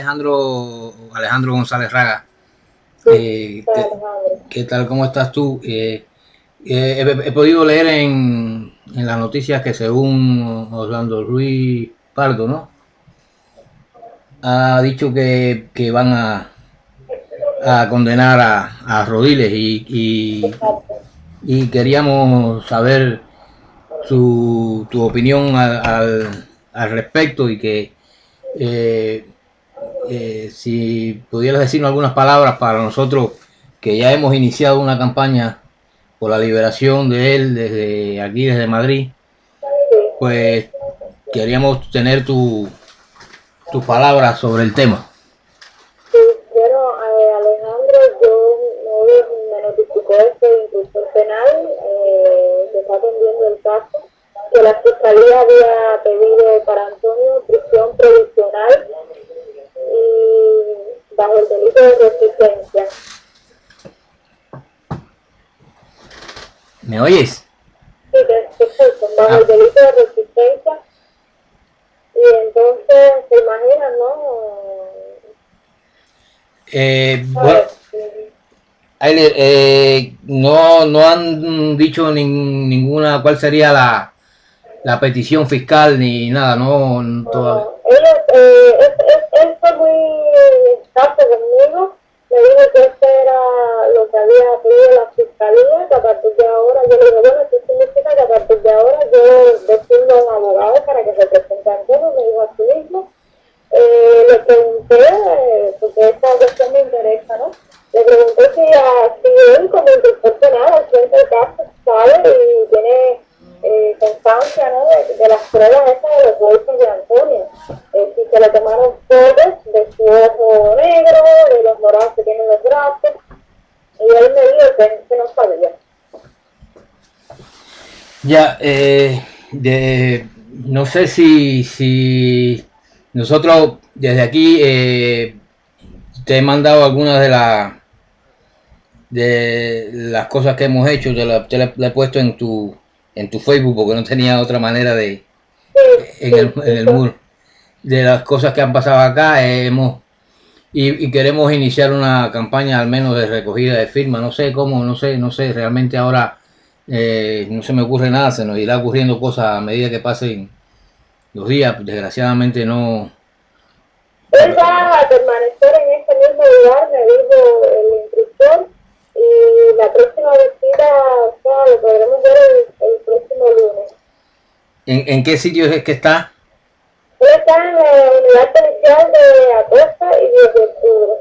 Alejandro González Raga. ¿Qué tal? ¿Cómo estás tú? He podido leer en las noticias que según Orlando Ruiz Pardo, ¿no? Ha dicho que van a condenar a Rodiles y queríamos saber tu opinión al respecto y que si pudieras decirnos algunas palabras para nosotros que ya hemos iniciado una campaña por la liberación de él desde aquí, desde Madrid, pues queríamos tener tus palabras sobre el tema. Sí, bueno, Alejandro, me notificó este impulsor penal que está atendiendo el caso, que la Fiscalía había pedido para Antonio prisión provisional y bajo el delito de resistencia. ¿Me oyes? Sí, te escucho, bajo el delito de resistencia. Y entonces, se imaginan, ¿no? Bueno, no han dicho ninguna cuál sería la petición fiscal ni nada, no todavía. Él fue muy exacto conmigo, me dijo que esto era lo que había pedido la fiscalía, que a partir de ahora, yo le digo, bueno, eso significa que a partir de ahora yo designo a un abogado para que se presente ante él, me dijo así mismo. Le pregunté, porque esta cuestión me interesa, ¿no? Le pregunté si él como instructor penal al frente del caso sabe y tiene constancia, ¿no? De las pruebas esas de los golpes de Antonio. Si se le tomaron fotos de su ojo negro, de los morados que tiene en los brazos, y él me dijo que no sabía. Ya, no sé si nosotros desde aquí te he mandado algunas de las cosas que hemos hecho, te la he puesto en tu Facebook porque no tenía otra manera de en el muro de las cosas que han pasado acá. Y queremos iniciar una campaña al menos de recogida de firmas. No sé cómo, no sé, realmente ahora no se me ocurre nada, se nos irá ocurriendo cosas a medida que pasen los días. Desgraciadamente no. Él va a permanecer en este mismo lugar, me dijo el instructor, y la próxima visita, o sea, lo podremos ver el próximo lunes. ¿En qué sitio es que está? Él está en la unidad policial de Atocha y 10 de octubre.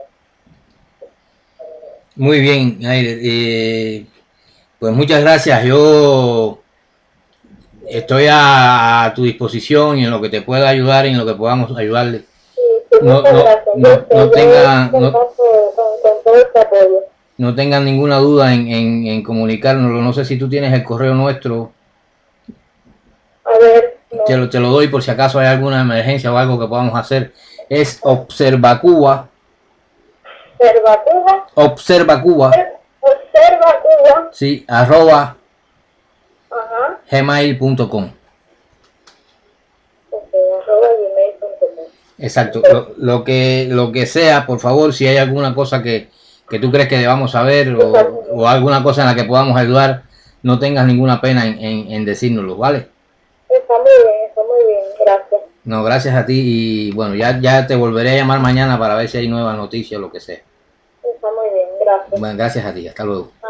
Muy bien, Aire. Pues muchas gracias. Yo estoy a tu disposición y en lo que te pueda ayudar y en lo que podamos ayudarle. Sí, sí, muchas gracias. No tenga, Con todo este apoyo. no tengan ninguna duda en comunicárnoslo. No sé si tú tienes el correo nuestro. A ver, no. Te lo doy por si acaso hay alguna emergencia o algo que podamos hacer. Es Observacuba. Observa Observa Cuba. Observa Cuba. Sí, arroba Ajá. gmail.com. Arroba gmail.com. Exacto. Lo que sea, por favor, si hay alguna cosa que tú crees que debamos saber o alguna cosa en la que podamos ayudar, no tengas ninguna pena en decírnoslo, ¿vale? Está muy bien, gracias. No, gracias a ti y bueno, ya te volveré a llamar mañana para ver si hay nuevas noticias o lo que sea. Está muy bien, gracias. Bueno, gracias a ti, hasta luego.